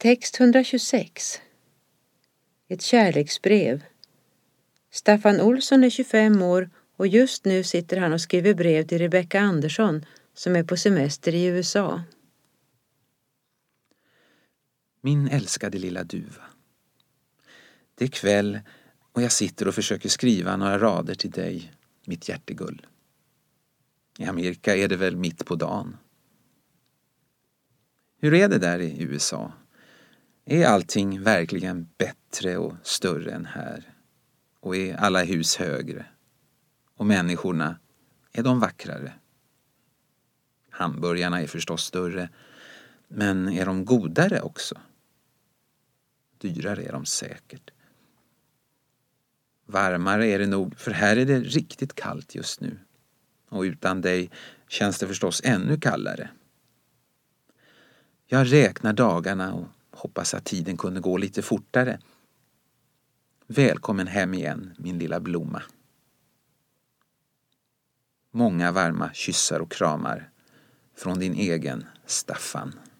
Text 126. Ett kärleksbrev. Staffan Olsson är 25 år och just nu sitter han och skriver brev till Rebecca Andersson som är på semester i USA. Min älskade lilla duva. Det är kväll och jag sitter och försöker skriva några rader till dig, mitt hjärtegull. I Amerika är det väl mitt på dagen. Hur är det där i USA? Är allting verkligen bättre och större än här? Och är alla hus högre? Och människorna, är de vackrare? Hamburgarna är förstås större, men är de godare också? Dyrare är de säkert. Varmare är det nog, för här är det riktigt kallt just nu. Och utan dig känns det förstås ännu kallare. Jag räknar dagarna och hoppas att tiden kunde gå lite fortare. Välkommen hem igen, min lilla blomma. Många varma kyssar och kramar från din egen Staffan.